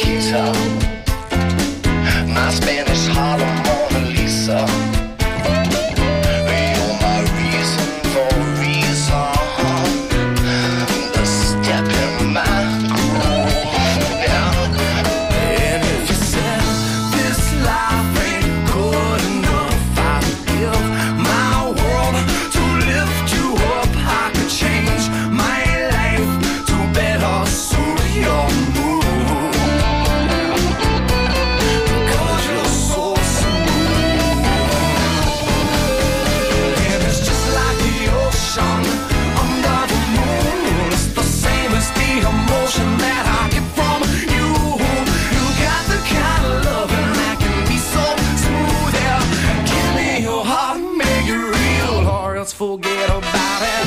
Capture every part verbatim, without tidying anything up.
Chiquita, my Spanish Harlem Mona Lisa. You're my reason for reason, the step in my groove. Yeah. And if you said this life ain't good enough, I would give my world to lift you up. I could change my life to better suit your mood. Cause you're so smooth. And it's just like the ocean under the moon. It's the same as the emotion that I get from you. You got the kind of loving that can be so smooth. Yeah. Give me your heart, make it real, or else forget about it.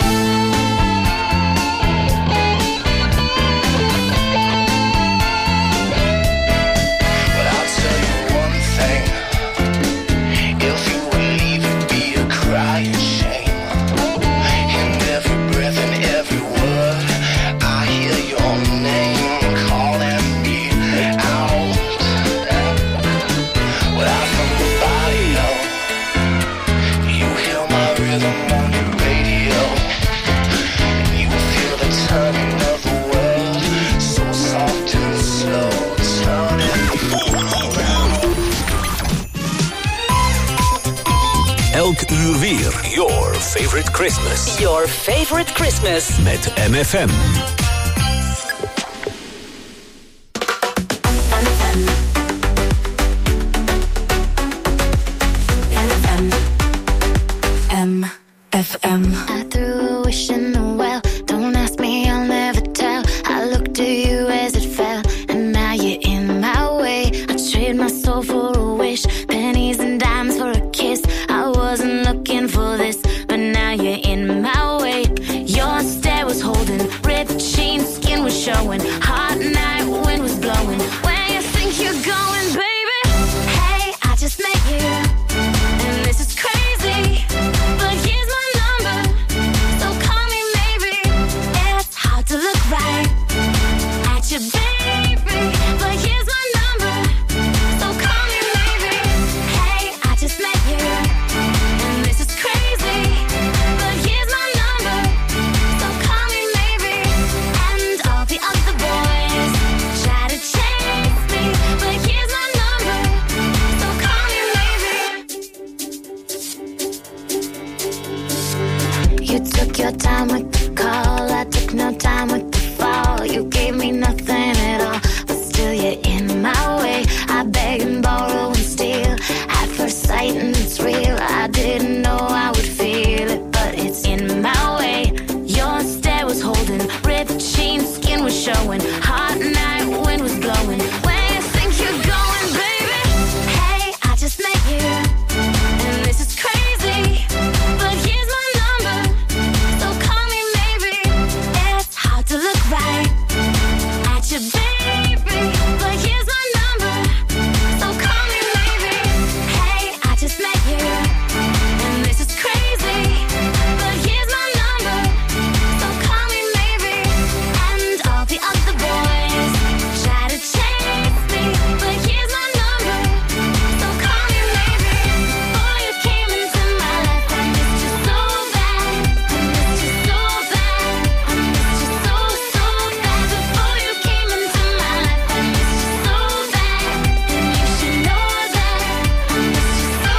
But I'll tell you one thing, if you would leave, it'd be a crying shame. In every breath and every word, I hear your name calling me out. Without somebody else, you hear my rhythm on your radio. You feel the turning of the world, so soft and slow, turning around. Elk uur weer. Your favorite Christmas. Your favorite Christmas. Met M F M. M F M. I threw a wish in the well. Don't ask me, I'll never tell. I looked to you as it fell, and now you're in my way. I trade my soul for a wish, pennies and dimes for a kiss. I wasn't looking for this, but now you're in my way. Your stare was holding, ripped jeans, skin was showing. Hot night, wind was blowing. Where you think you're going, baby? Hey, I just met you, and this is crazy. But here's my number, so call me maybe. It's hard to look right at you, baby. But here's my number, so call me maybe. Hey, I just met you, and this is crazy. But here's my number, so call me maybe. And all the other boys try to chase me, but here's my number, so call me maybe. You took your time with the call, I took no time with the fall. You gave me nothing at all, but still you're in my way. I beg and borrow and steal at first sight, and it's real. I didn't know I would feel it, but it's in my way. Your stare was holding, ripped jeans, skin was showing. Hot night, wind was blowing. Where you think you're going, baby? Hey, I just met you, and this is crazy. But here's my number, so call me maybe. It's hard to look right at you, baby. But here's my number, so call me maybe. Hey, I just met you, and this is crazy. But here's my number, so call me maybe. And all the other boys try to chase me, but here's my number, so call me maybe. Before you came into my life, I missed you so bad. I missed you so bad. I missed you so, so bad. Before you came into my life, I missed you so bad. And you should know that I missed you so,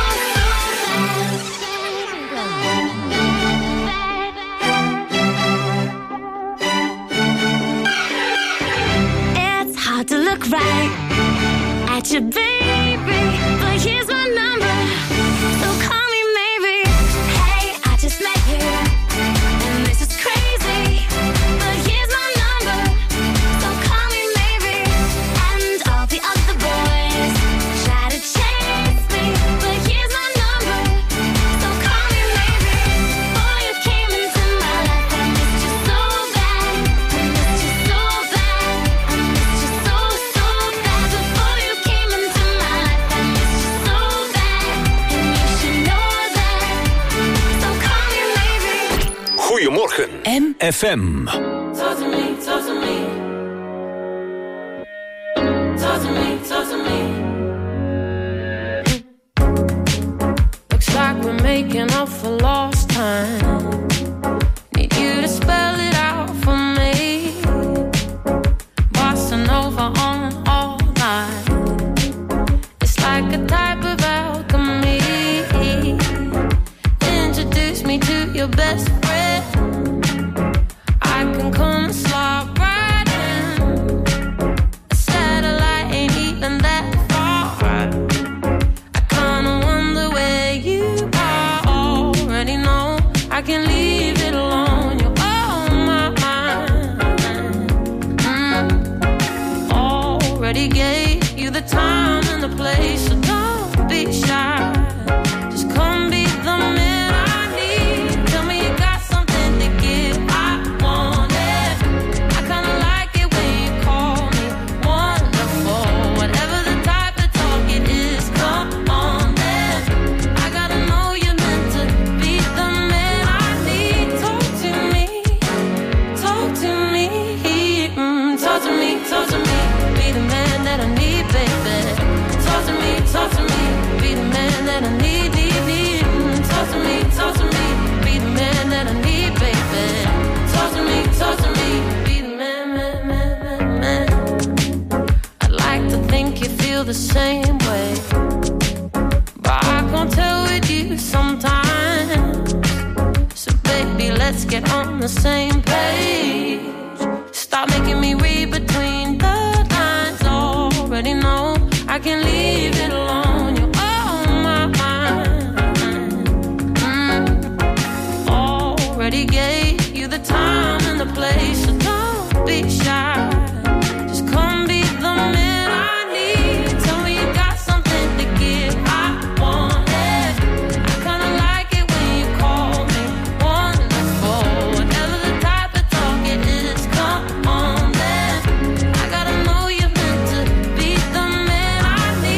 so bad. It's hard to look right at you, baby. But here's my number, so call me maybe. Hey, I just met you, and this is crazy. But here's my number, so call me maybe. And all the other boys try to chase me, but here's my number, so call me maybe. Before you came into my life, I missed you so bad. I missed you so bad. I missed you so, so bad. Before you came into my life, I missed you so bad. And you should know that, so call me maybe. Goedemorgen. M F M. Talk to me, talk to me. talk to me, talk to me. Looks like we're making up for lost time. Need you to spell it out for me. Bossa Nova on all night. It's like a type of alchemy. Introduce me to your best friend. I can come and slide right in. A satellite ain't even that far. I kinda wonder where you are. Already know I can leave it alone. You're on my mind. Mm. Already gave you the time and the place, so don't be shy. Just come be the man I need. Tell me you got something to give. I want it. I kinda like it when you call me wonderful. Whatever the type of talk it is, come on then. I gotta know you're meant to be the man I need. Talk to me, talk to me, mm, talk to me, talk to me. Be the man that I need, baby. Talk to me, talk to me. Be the man that I need, need, need. Mm, talk to me, talk to me. Be the man that I need, baby. Talk to me, talk to me. Be the man, man, man, man, man. I'd like to think you feel the same way, but I can't tell with you sometimes. So baby, let's get on the same page. Stop making me read between the lines. Already know I can leave it alone. You're on my mind. Mm. Already gave you the time and the place, so don't be shy. Just come be the man I need. Tell me you got something to give. I want it. I kinda like it when you call me wonderful. Whatever the type of talk it is, come on then. I gotta know you're meant to be the man I need.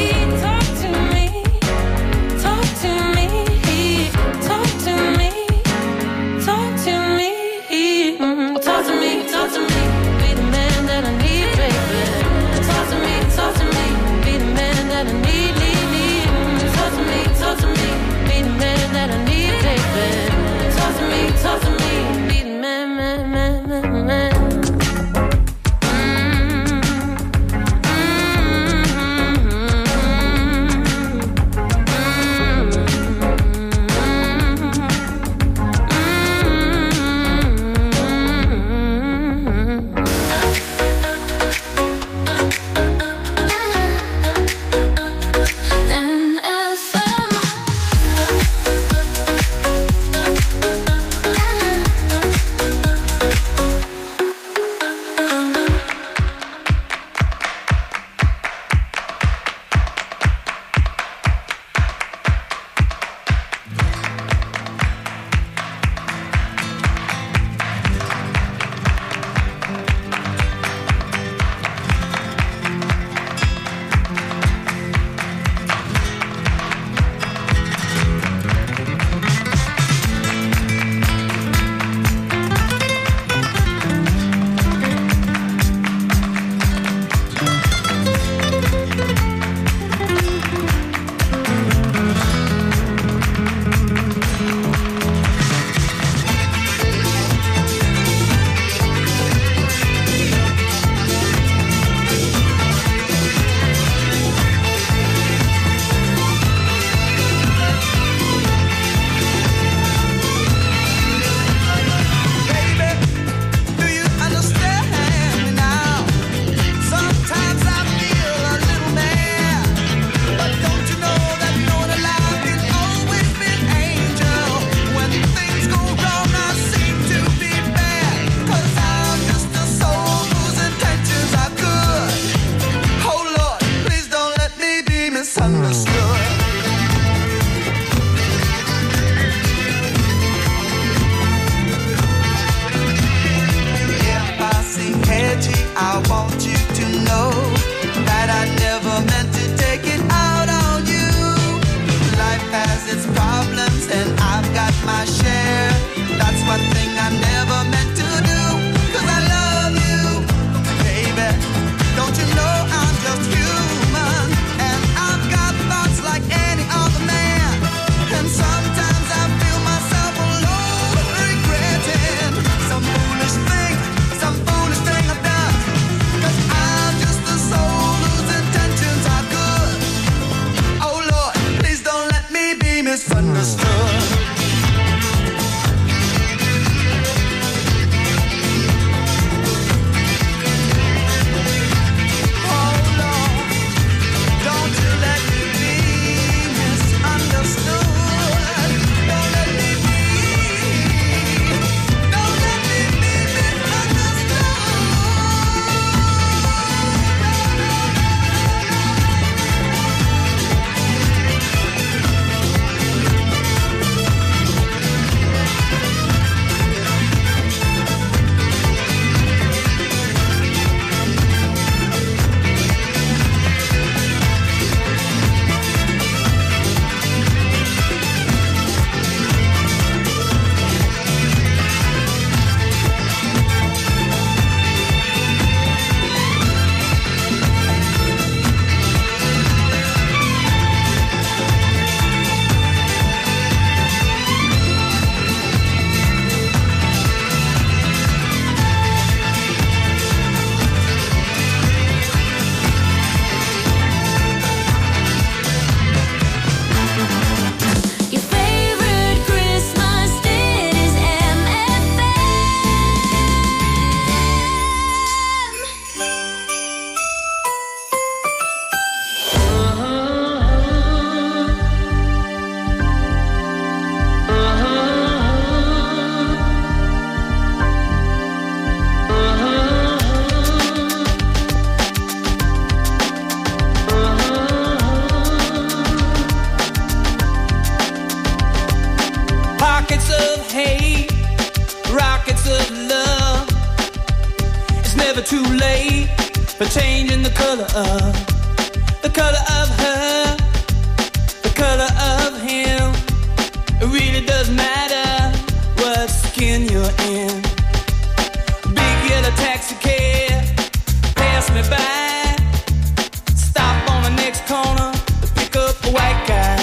color of, the color of her, the color of him. It really doesn't matter what skin you're in. Big yellow taxi cab pass me by, stop on the next corner to pick up a white guy.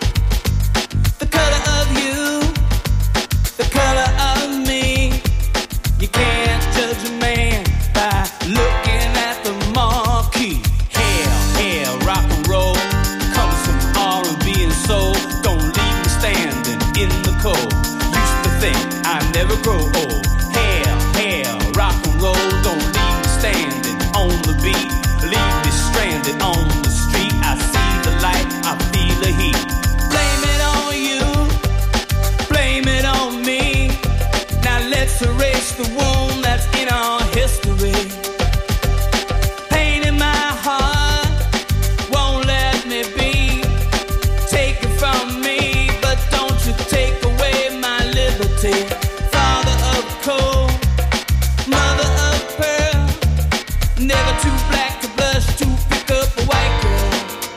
The color of you, the color of me. You can't judge a man by looking at the marquee. Hell, hell, rock and roll comes from R and B and soul. Don't leave me standing in the cold. Used to think I'd never grow old. Hell, hell, rock and roll. Don't leave me standing on the beat. Leave me stranded on the street. I see the light, I feel the heat. Blame it on you, blame it on me. Now let's erase the wound that's in our history. Pain in my heart won't let me be. Take it from me, but don't you take away my liberty. Father of coal, mother of pearl, never too black to blush to pick up a white girl.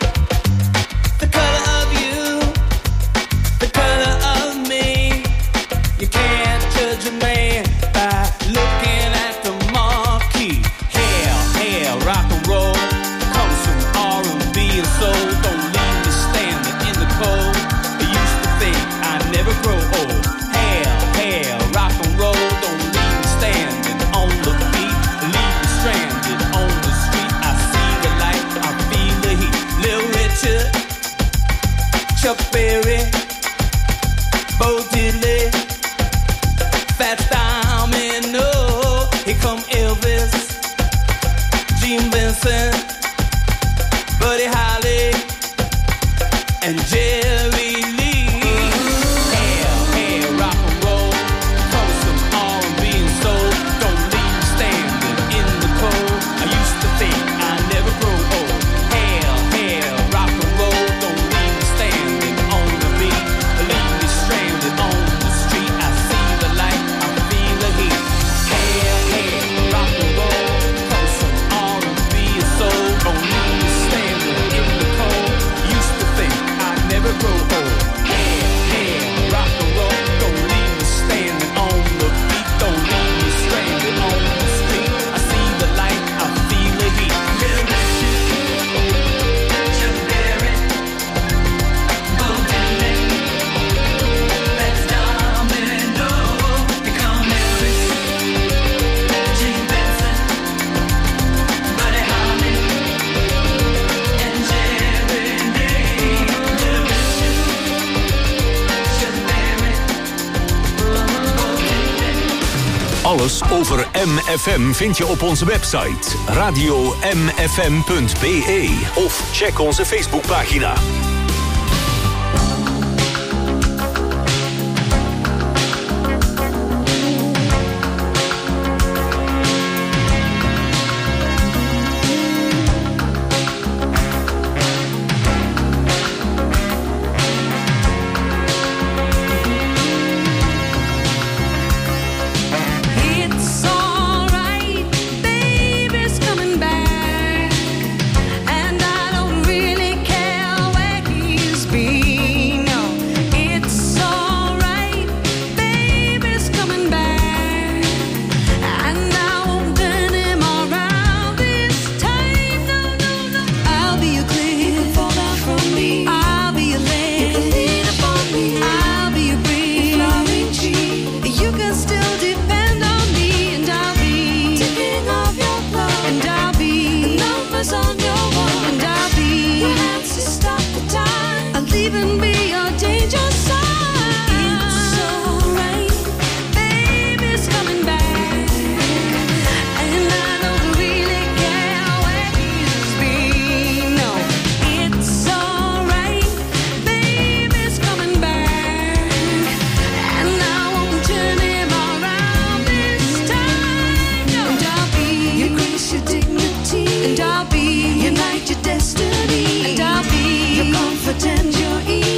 The color of you, the color of me. You can't judge a man by looking at the marquee. Hell, hell, rock and roll comes from R and B and soul. Don't leave me standing in the cold. I used to think I'd never grow old. Hell, hell, rock and roll. Don't leave me standing on the beat. Leave me stranded on the street. I see the light, I feel the heat. Little Richard, Chuck Berry, Bo Diddley, Fats Domino, here come Elvis, Gene Vincent, Buddy Holly, and Jerry Lee. Hell, hell, rock and roll comes from R and B and soul. Don't leave me standing in the cold. I used to think I'd never grow old. Hell, hell, rock and roll. Don't leave me standing on the beat. Leave me stranded on the street. I see the light, I feel the heat. Hell, hell, rock and roll comes from R and B and soul. Don't leave me standing in the cold. Used to think I'd never grow old. Hell, hell, rock and roll. Don't leave me standing on the beat. Don't leave me stranded on the street. I see the light, I feel the heat. Little Richard, Chuck Berry, Bo Diddley, Fats Domino, here come Elvis, Gene Vincent, Buddy Holly, and Jerry Lee. Little Richard, Chuck Berry, Bo Diddley. Alles over M F M vind je op onze website radio m f m punt b e of check onze Facebookpagina. It's alright, baby's coming back, and I don't really care where he's been. No, it's alright, baby's coming back, and I won't turn him around this time. No, no, no. I'll be your cliff, you can fall down from me. I'll be your leg, you can lean upon me. I'll be your breeze, flowering tree. You can still depend on me, and I'll be taking off your clothes, and I'll be the numbers on your wall, and I'll be your hands to stop the time. I'll even be your danger sign. It's alright, baby's coming back, and I don't really care where he's been. No, it's alright, baby's coming back, and I won't turn him around this time. No, and I'll be your grace, your dignity, and I'll be your night, your destiny, and I'll be your comfort and your ease.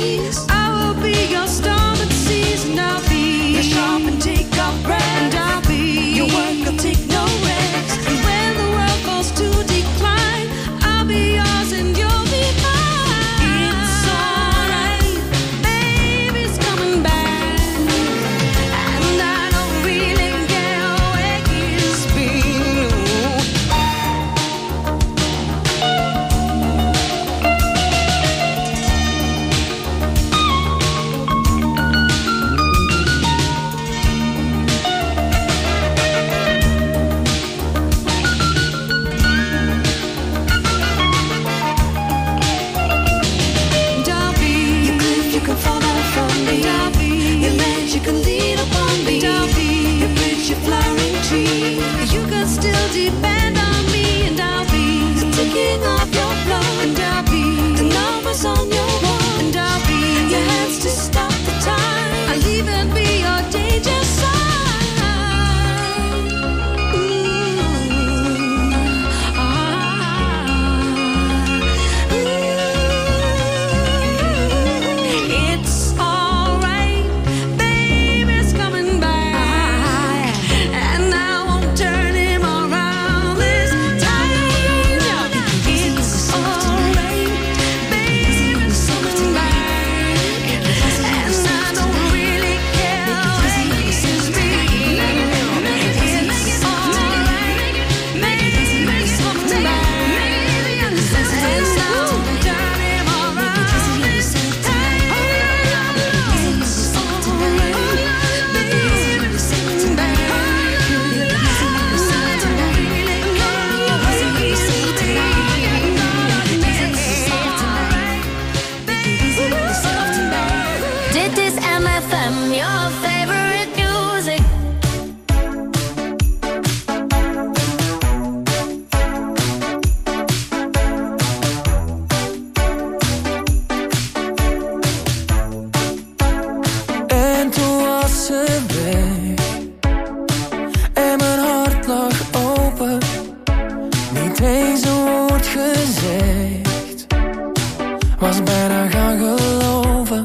was bijna gaan geloven.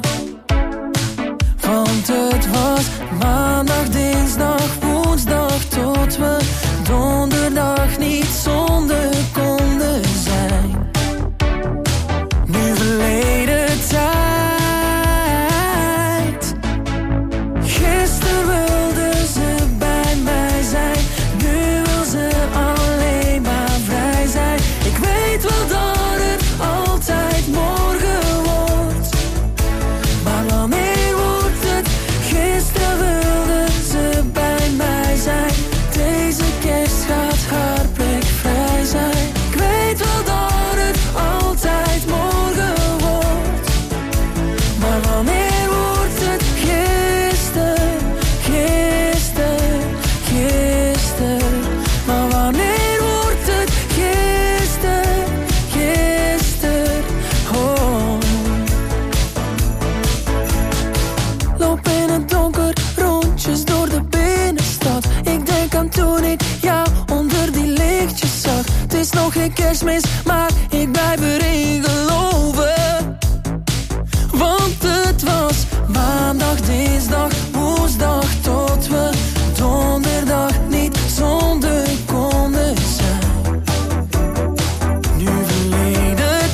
Want het was maandag, dinsdag, woensdag, tot we donderdag niet zonder konden zijn. Nu verleden tijd. Gisteren wilde ze bij mij zijn, nu wil ze alleen maar vrij zijn. Ik weet wel dat het altijd morgen wordt, maar wanneer wordt het? Gisteren wilde ze bij mij zijn, deze kerst gaat haar plek vrij zijn. Ik weet wel dat het altijd morgen wordt, maar wanneer wordt het? Gisteren, gisteren, gisteren. Maar wanneer wordt het? Gisteren, gisteren, oh. Loop in het donker, rondjes door de binnenstad. Ik denk aan toen ik jou onder die lichtjes zag. Het is nog geen kerstmis, maar ik blijf erin geloven. Want het was maandag, dinsdag, woensdag, tot we donderdag niet zonder konden zijn. Nu verleden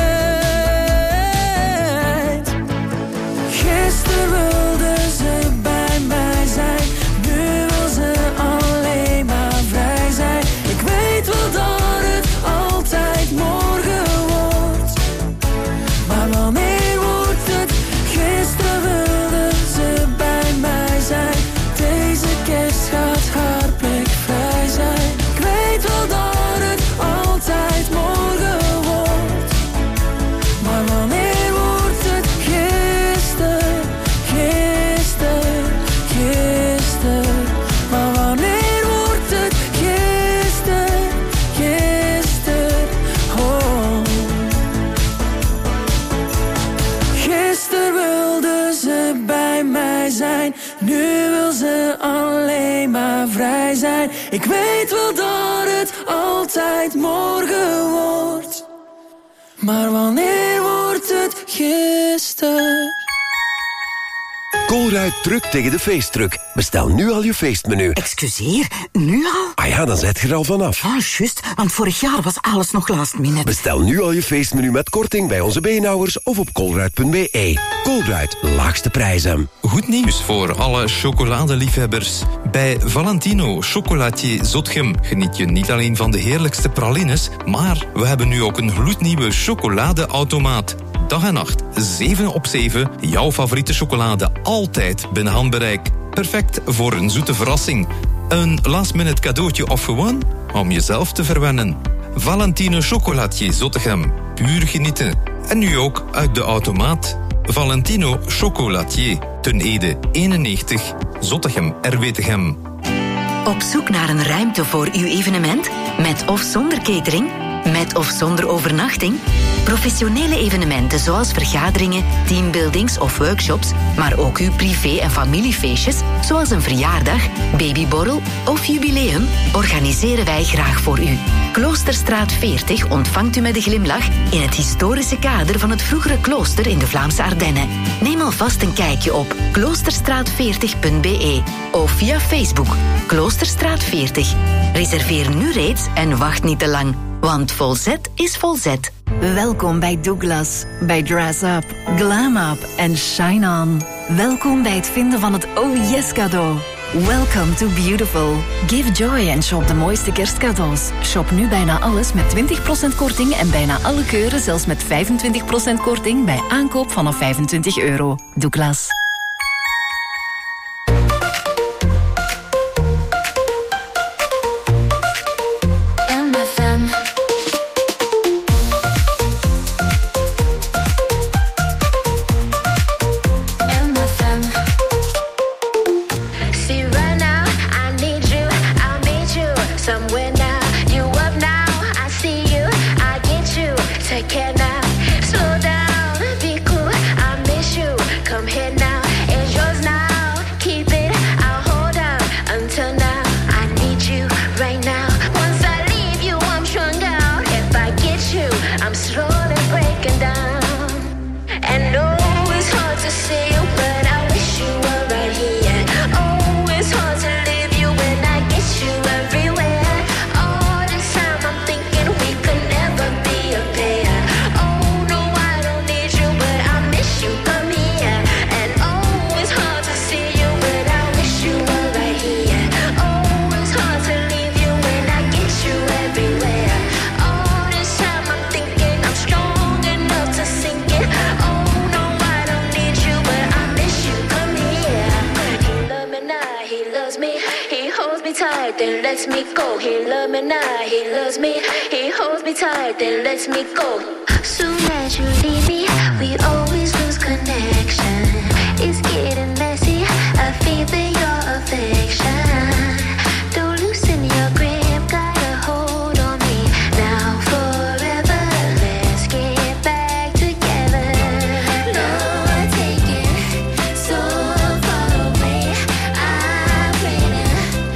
tijd. Gisteren wilde ze bij mij zijn, nu wil ze alleen maar vrij zijn. Ik weet wel dat het altijd morgen wordt, maar wanneer wordt het? Gisteren wilde ze bij mij zijn, deze kerst gaat haar plek vrij zijn. Ik weet wel dat het altijd morgen wordt, maar wanneer wordt het? Gisteren, gisteren, gisteren. Maar wanneer wordt het? Gisteren, gisteren, oh. Gisteren wilde ze bij mij zijn, nu wil ze alleen maar vrij zijn. Ik weet wel dat het altijd morgen wordt, maar wanneer wordt het? Gisteren. Colruyt drukt tegen de feestdruk. Bestel nu al je feestmenu. Excuseer, nu al? Ah ja, dan zet je er al vanaf. Ah, juist, want vorig jaar was alles nog last minute. Bestel nu al je feestmenu met korting bij onze beenhouwers of op colruyt punt b e. Colruyt, laagste prijzen. Goed nieuws voor alle chocoladeliefhebbers. Bij Valentino Chocolatier Zotgem geniet je niet alleen van de heerlijkste pralines, maar we hebben nu ook een gloednieuwe chocoladeautomaat. Dag en nacht, zeven op zeven, jouw favoriete chocolade altijd binnen handbereik. Perfect voor een zoete verrassing. Een last-minute cadeautje of gewoon om jezelf te verwennen. Valentino Chocolatier Zottegem. Puur genieten. En nu ook uit de automaat. Valentino Chocolatier. Ten Ede eenennegentig. Zottegem R W Tegem. Op zoek naar een ruimte voor uw evenement? Met of zonder catering? Met of zonder overnachting? Professionele evenementen zoals vergaderingen, teambuildings of workshops, maar ook uw privé- en familiefeestjes, zoals een verjaardag, babyborrel of jubileum, organiseren wij graag voor u. Kloosterstraat veertig ontvangt u met een glimlach in het historische kader van het vroegere klooster in de Vlaamse Ardennen. Neem alvast een kijkje op kloosterstraat veertig punt b e of via Facebook Kloosterstraat veertig. Reserveer nu reeds en wacht niet te lang, want volzet is volzet. Welkom bij Douglas, bij Dress Up, Glam Up en Shine On. Welkom bij het vinden van het Oh Yes cadeau. Welcome to Beautiful. Give joy en shop de mooiste kerstcadeaus. Shop nu bijna alles met twintig procent korting en bijna alle keuren zelfs met vijfentwintig procent korting bij aankoop vanaf vijfentwintig euro. Douglas. I'm slowly breaking down. then lets me go. He loves me now, he loves me. He holds me tight, then lets me go. Soon as you leave me, we always lose connection. It's getting messy, I feel that your affection. Don't loosen your grip, got a hold on me. Now forever, let's get back together. No, I take it so far away. I pray to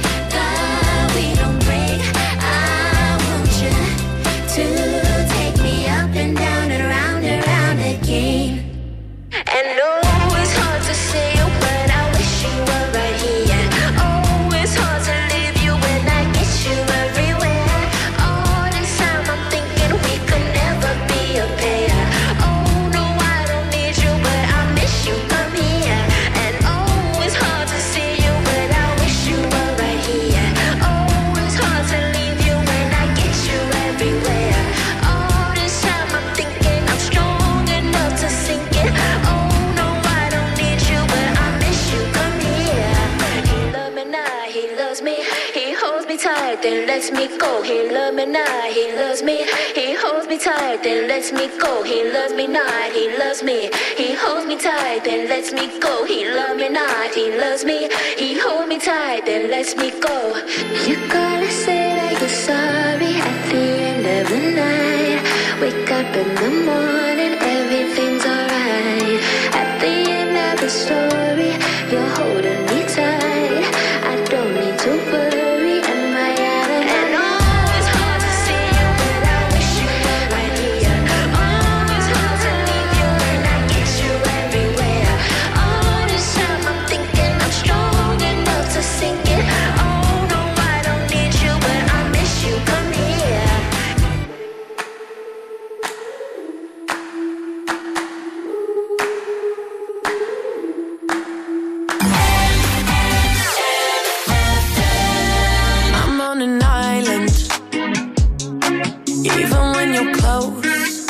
God we don't break. I want you to take me up and down and around and around again. And no, it's hard to say, but I wish you were right here. Oh, it's hard to leave you when I get you everywhere. All this time I'm thinking we could never be a pair. Oh, no, I don't need you, but I miss you, come here. And oh, it's hard to see you, but I wish you were right here. Oh, it's hard to leave you when I get you everywhere. All this time I'm thinking I'm strong enough to sink it. Oh, no, I don't need you, but I miss you, come here. He loves me now, he loves me. He holds me tight, then lets me go. He loves me now, he loves me. He holds me tight, then lets me go. He loves me not, he loves me. He holds me tight, then lets me go. He loves me not, he loves me. He holds me tight, then lets me go. You gotta say that you're sorry at the end of the night. Wake up in the morning, everything's alright. At the end of the story, you're holding me tight. I don't need to worry, am I out of and oh, it's hard to see you, but I wish you were right here. Oh, it's hard to leave you when I get you everywhere. All this time I'm thinking I'm strong enough to sink it. Oh, no, I don't need you, but I miss you, come here. I'm on an island, even when you're close.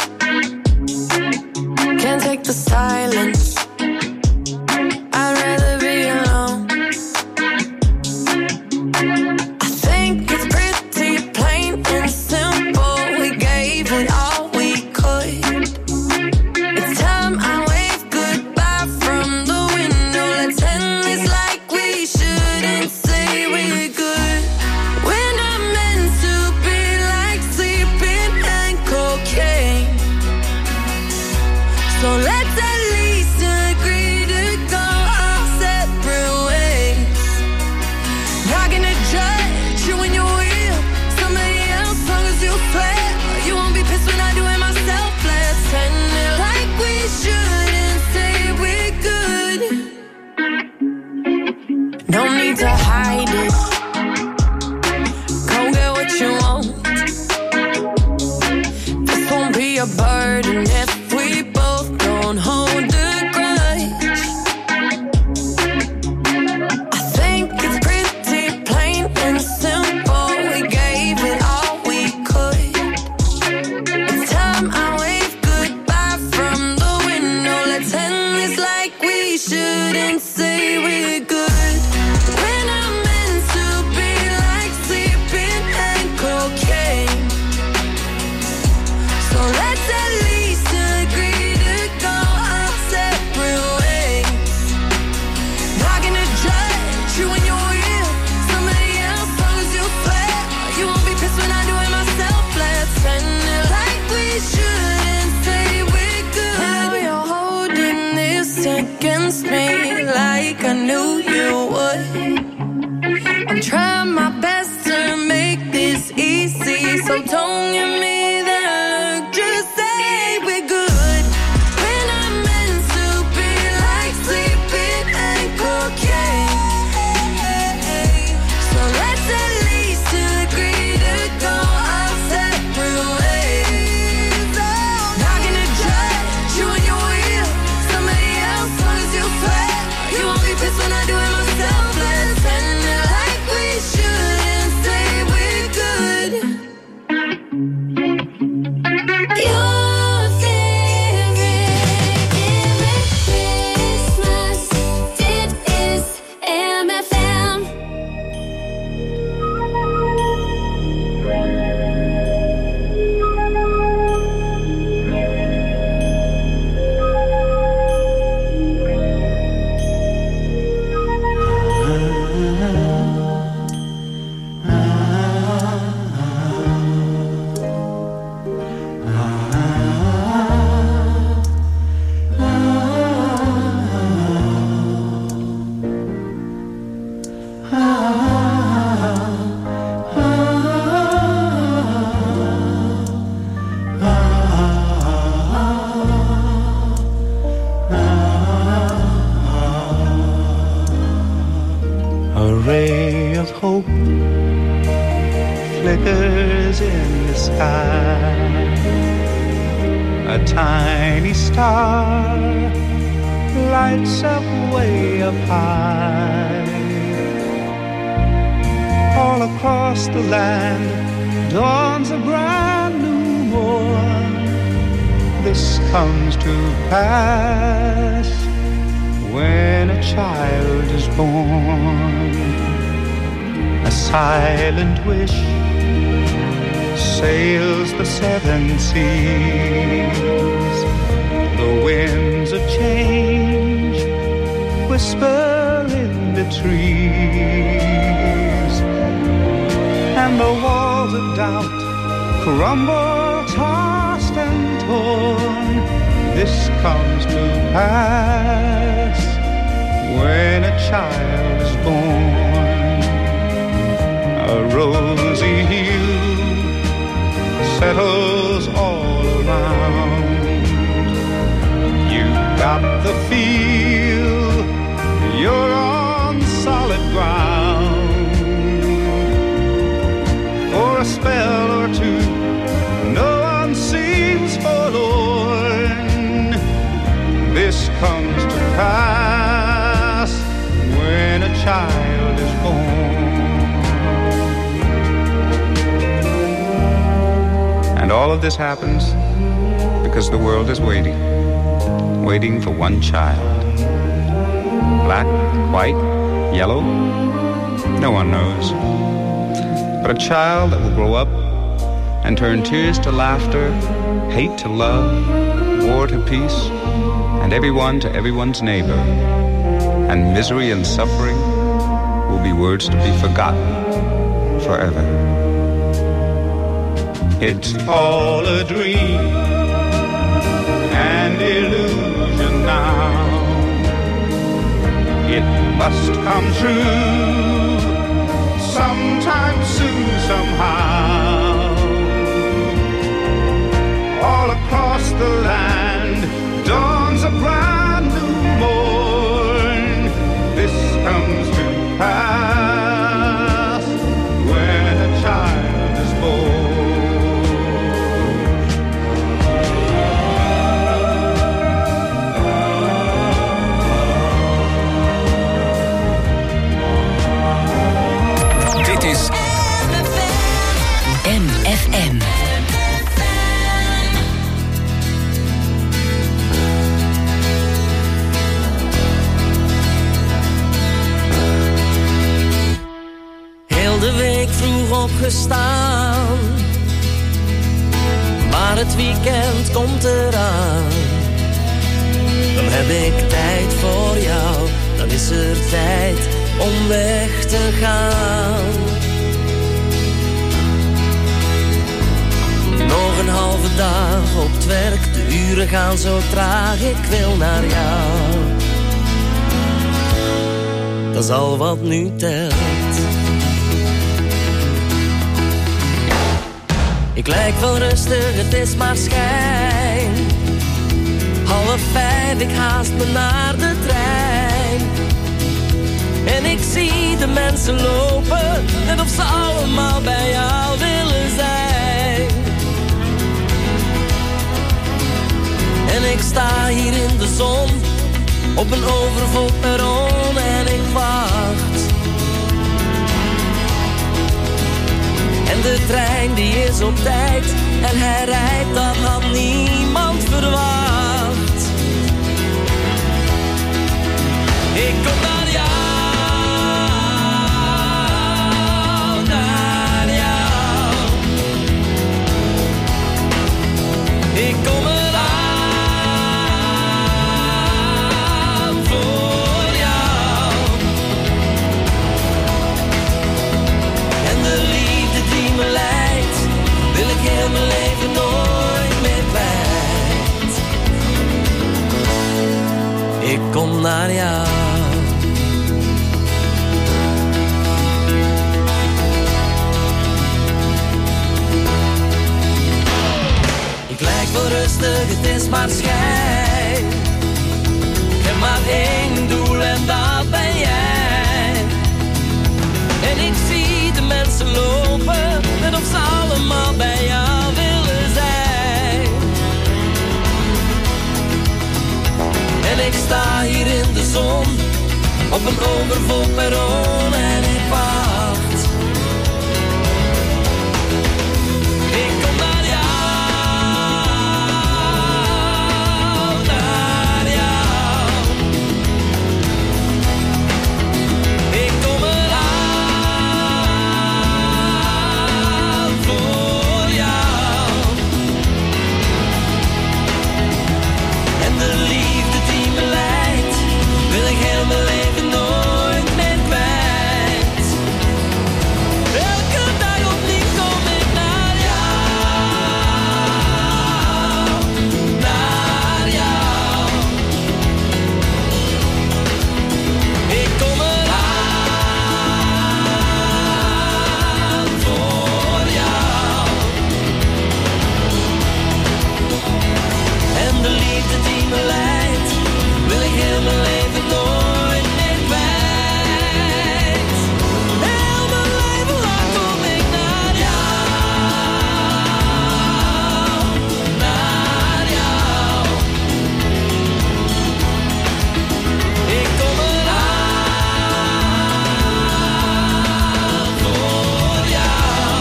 Can't take the silence. I'd rather be alone. I think it's pretty plain and simple. We gave it all we could. It's time I wave goodbye from the window. Let's end this like we shouldn't say we're good. We're not meant to be like sleeping and cocaine. So let's at least agree to go our separate ways. Not gonna judge you when you're with somebody else, long as you swear you won't be pissed when I do it myself. Let's end it like we shouldn't say we're good. No need to hide it. Go get what you want. This won't be a burden if we both don't hold a grudge. I think it's pretty plain and simple. We gave it all we could. It's time I wave goodbye from the window. Let's end this like we shouldn't say we're good. We're not meant to be like sleeping and cocaine. So let's at least a tiny star lights up way up high. All across the land dawns a brand new morn. This comes to pass when a child is born. A silent wish sails the seven seas. The winds of change whisper in the trees, and the walls of doubt crumble, tossed and torn. This comes to pass when a child is born. A rosy hue settles all around. You got the feel you're on solid ground. For a spell or two, no one seems forlorn. This comes to pass when a child is born. And all of this happens because the world is waiting, waiting for one child. Black, white, yellow, no one knows. But a child that will grow up and turn tears to laughter, hate to love, war to peace, and everyone to everyone's neighbor. And misery and suffering will be words to be forgotten forever. It's all a dream and illusion now. It must come true sometime soon, somehow. All across the land dawns a brand new morn. This comes to pass when a child is born. M F M. Heel de week vroeg opgestaan, maar het weekend komt eraan. Dan heb ik tijd voor jou, dan is er tijd om weg te gaan. Nog een halve dag op het werk, de uren gaan zo traag, ik wil naar jou. Dat is al wat nu telt. Ik lijk wel rustig, het is maar schijn. Half vijf, ik haast me naar de trein. En ik zie de mensen lopen, net of ze allemaal bij jou willen zijn. En ik sta hier in de zon, op een overvol perron en ik wacht. En de trein die is op tijd en hij rijdt, dat had niemand verwacht. Ik kom naar jou, naar jou. Ik kom eraan. Wil ik heel mijn leven nooit meer kwijt. Ik kom naar jou. Ik lijk wel rustig, het is maar schijn. Ik heb maar één doel en dat ben jij. En ik zie de mensen lopen, net of ze allemaal bij jou willen zijn. ik sta hier in de zon, op een overvol perron en ik wacht. Ik kom naar jou, naar jou. Ik kom eraan voor jou. En de liefde die me leidt, wil ik heel mijn leven nooit meer kwijt. Elke dag opnieuw kom ik naar jou, naar jou. Ik kom eraan voor jou. En de liefde die me leidt, wil ik heel mijn leven nooit meer kwijt. Heel mijn leven lang kom ik naar jou, naar jou. Ik kom eraan voor jou.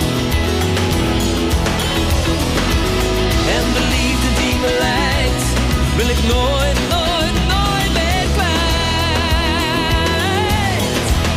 En de liefde die me leidt, wil ik nooit, nooit, nooit meer kwijt.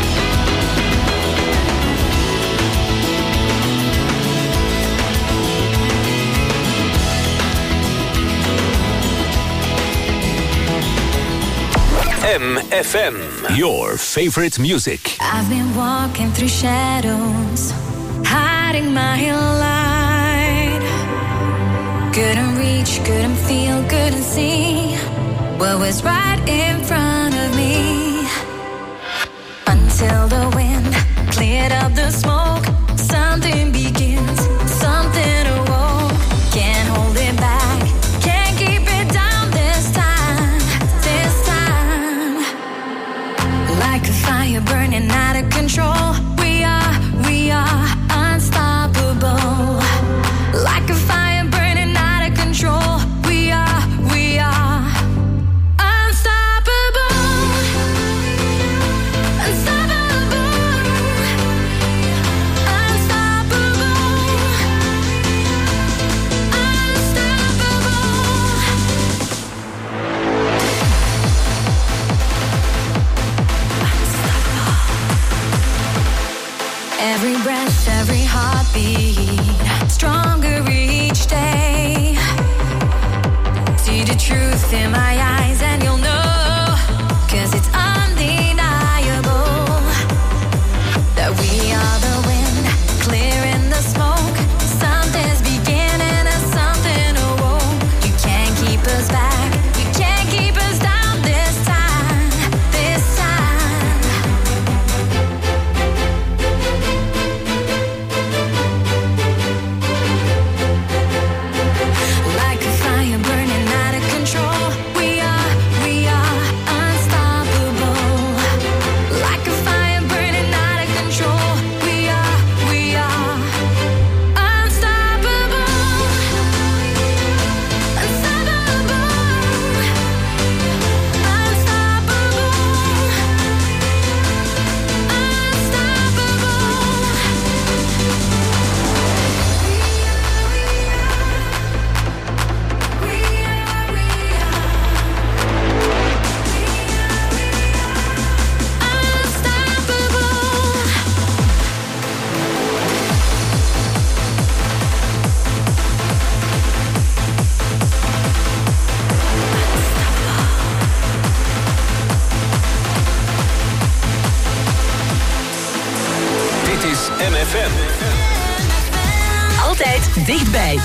M F M, your favorite music. I've been walking through shadows, hiding my light. Couldn't reach, couldn't feel, couldn't see what was right in front of me. Until the wind cleared up the smoke, something begins, something awoke. Can't hold it back, can't keep it down this time, this time. Like a fire burning out of control, we are, we are unstoppable. Like a fire burning out of control, we are, we are unstoppable. Unstoppable. Unstoppable. Every breath, every heartbeat, stronger each day. See the truth in my eyes and you'll know, 'cause it's undeniable that we are the wind, clearing the smoke. Something's beginning and something awoke. You can't keep us back, you can't keep us down this time, this time. Like a fire burning out of control, we are, we are unstoppable. Like a fire burning out of control, we are, we are unstoppable. Unstoppable. Unstoppable. Dit is M F M. Altijd dichtbij.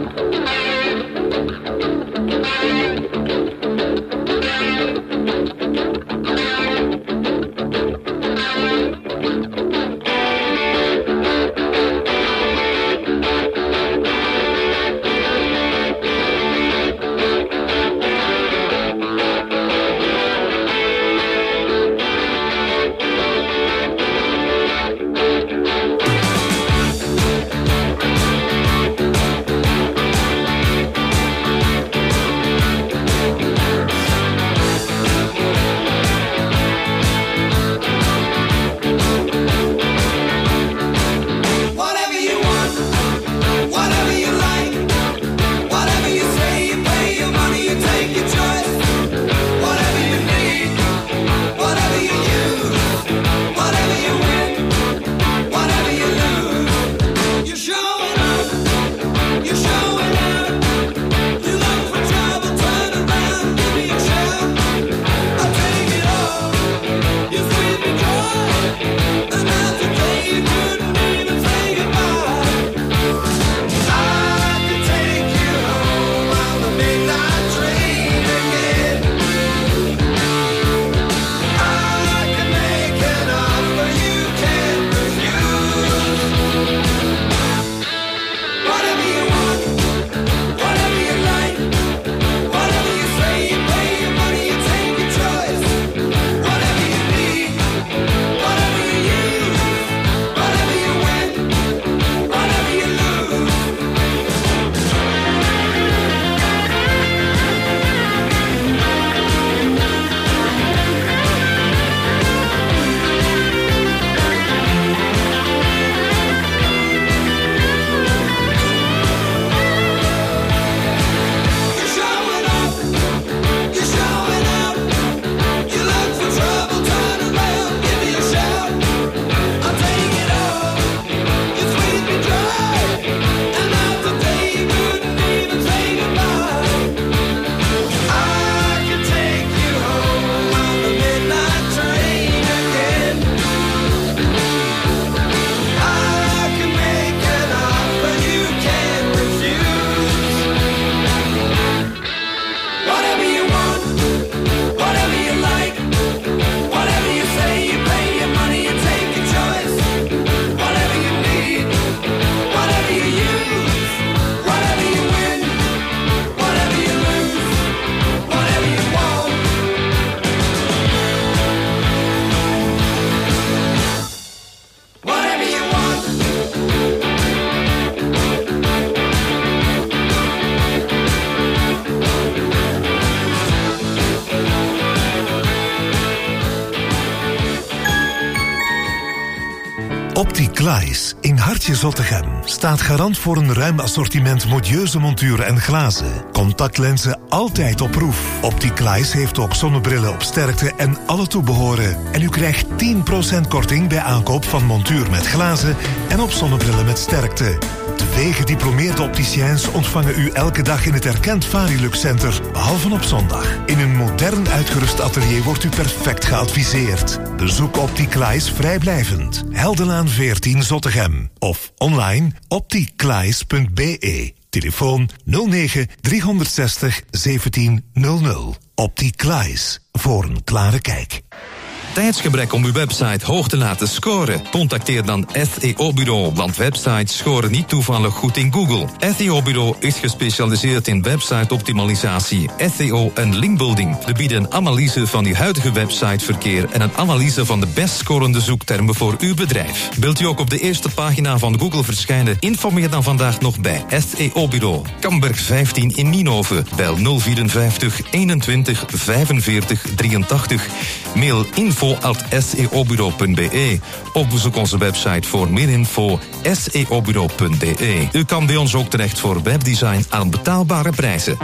Opticlies in Hartje Zottegem staat garant voor een ruim assortiment modieuze monturen en glazen. Contactlenzen altijd op proef. Opticlies heeft ook zonnebrillen op sterkte en alle toebehoren. En u krijgt tien procent korting bij aankoop van montuur met glazen en op zonnebrillen met sterkte. Twee gediplomeerde opticiens ontvangen u elke dag in het erkend Varilux Center, behalve op zondag. In een modern uitgerust atelier wordt u perfect geadviseerd. Bezoek Opticlies vrijblijvend. Heldenlaan veertien Zottegem. Of online opticlies punt b e. Telefoon nul negen driehonderdzestig zeventien nul nul. Opticlies. Voor een klare kijk. Tijdsgebrek om uw website hoog te laten scoren? Contacteer dan S E O-bureau, want websites scoren niet toevallig goed in Google. S E O-bureau is gespecialiseerd in website-optimalisatie, S E O en linkbuilding. We bieden een analyse van uw huidige websiteverkeer en een analyse van de best scorende zoektermen voor uw bedrijf. Wilt u ook op de eerste pagina van Google verschijnen? Informeer dan vandaag nog bij S E O-bureau. Kamberg vijftien in Nienhoven. Bel nul vierenvijftig eenentwintig vijfenveertig drieëntachtig. Mail info at s e o bureau punt b e. Of bezoek onze website voor meer info s e o bureau punt b e. U kan bij ons ook terecht voor webdesign aan betaalbare prijzen.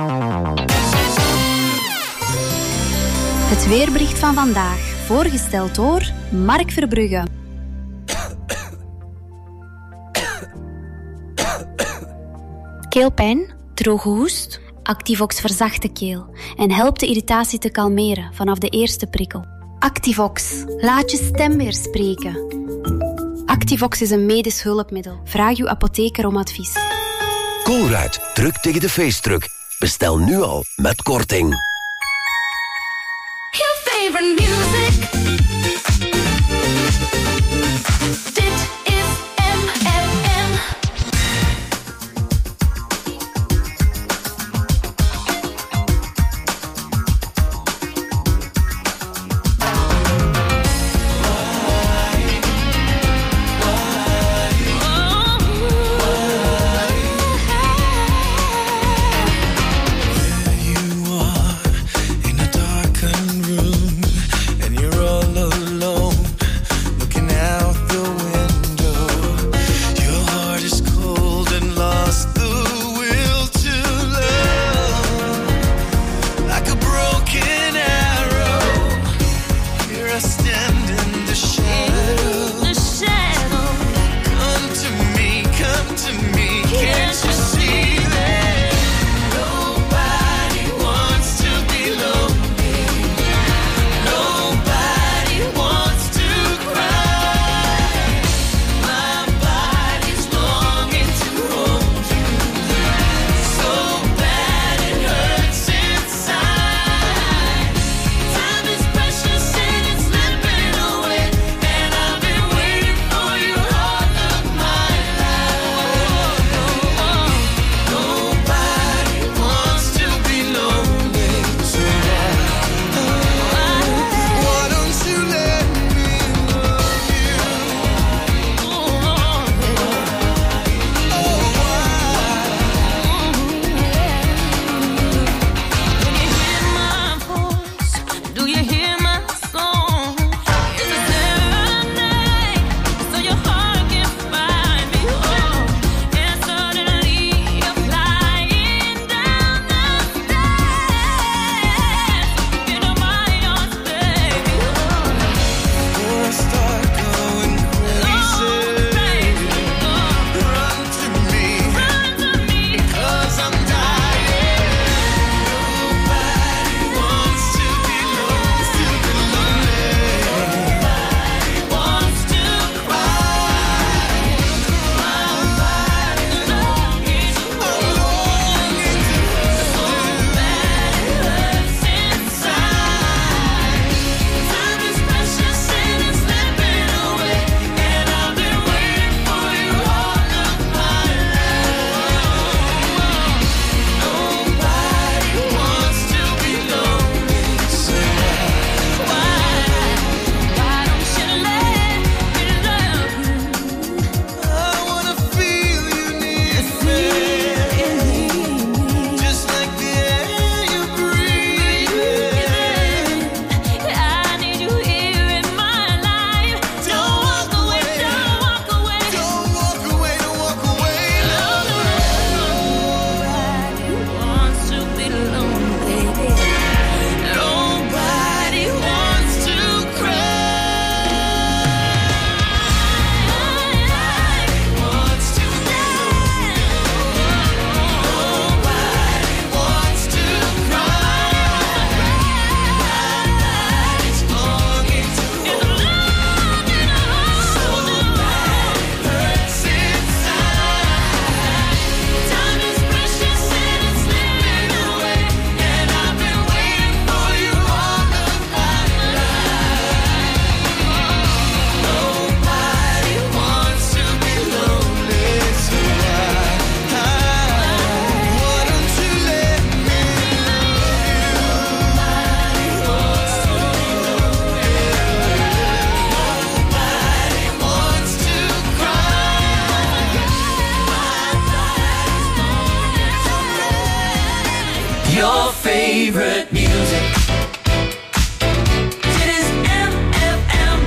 Het weerbericht van vandaag, voorgesteld door Mark Verbrugge. Keelpijn, droge hoest? Activox verzacht de keel en helpt de irritatie te kalmeren vanaf de eerste prikkel. Activox, laat je stem weer spreken. Activox is een medisch hulpmiddel. Vraag uw apotheker om advies. Colruyt, druk tegen de feestdruk. Bestel nu al met korting. Your favorite music. Dit is M F M. Your favorite music. Dit is M F M.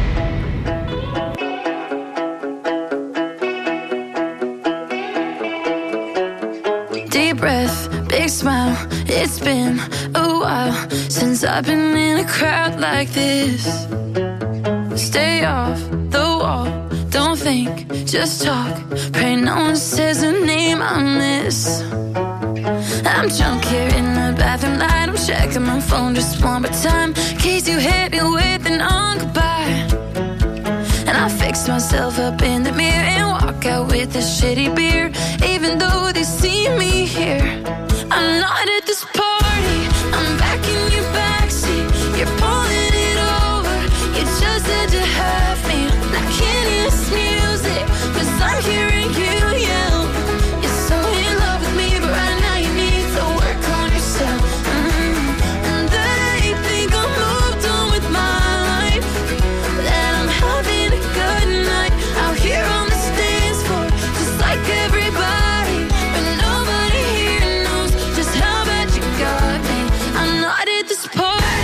Deep breath, big smile. It's been a while since I've been in a crowd like this. Stay off the wall, don't think, just talk. Pray no one says a name I miss. I'm drunk here in the bathroom light. I'm checking my phone just one more time, in case you hit me with an on goodbye. And I feel fix myself up in the mirror and walk out with a shitty beer. Even though they see me here, I'm not at this party. I'm back in your backseat. You're pulling it over. You just had to have me. I can't hear this music, 'cause I'm hearing you yell. You're so in love with me, but right now you need to work on yourself. Mm. And they think I'm moved on with my life, that I'm having a good night out here on the dance floor, just like everybody. But nobody here knows just how bad you got me. I'm not at this party.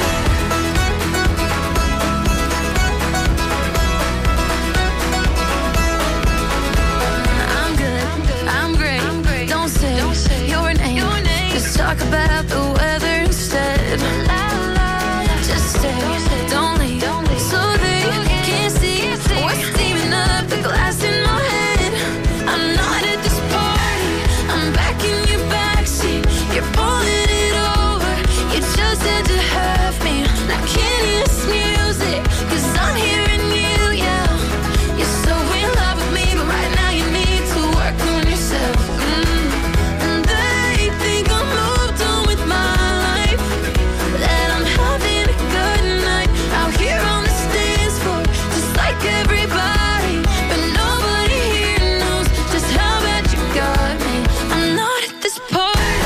I'm good, I'm great. Don't say your name. Just talk about the weather instead. Just stay, don't leave, so they can't see what's steaming up the glass in my head. I'm not at this party. I'm back in your backseat. You're pulling it over. You just had to have me. I can't hear this music, 'cause I'm hearing you yell. You're so in love with me, but right now you need to work on yourself. Mm. And they think I'm moved on with my life, that I'm having a good night out here on the dance floor, just like everybody. But nobody here knows just how bad you got me. I'm not at this party.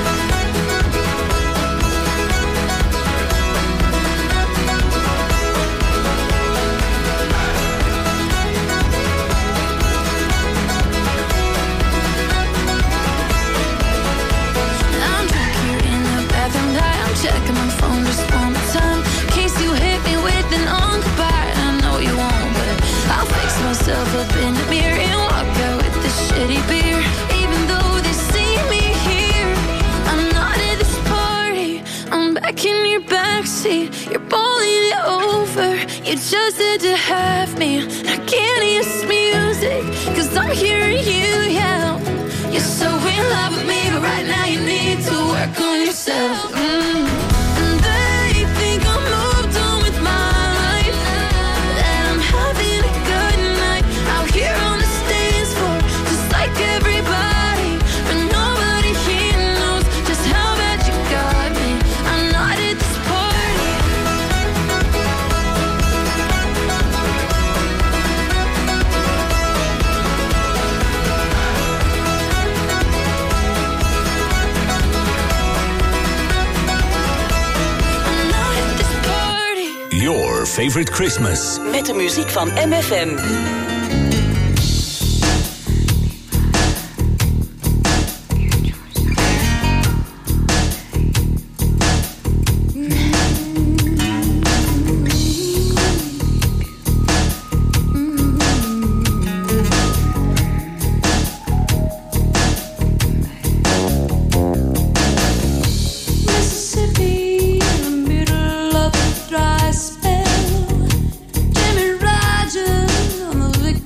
I'm drunk here in the bathroom night. I'm checking my phone just one more time, in case you hit me with an on goodbye. I know you won't, but I'll fix myself up in the mirror and walk out with this shitty beer. Even though they see me here, I'm not at this party. I'm back in your backseat. You're pulling it over. You just had to have me. I can't hear this music, 'cause I'm hearing you yell. You're so in love with me, but right now you need to work on yourself. Mm. And they think I'm moved on with my life, that I'm having a good night out here on the dance floor, just like everybody. But nobody here knows just how bad you got me. I'm not at this party. Your favorite Christmas. Met de muziek van M F M. Mississippi, in the middle of a dry spell. Jimmy Rogers on the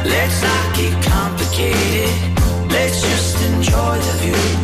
Let's not get complicated. Let's just enjoy the view.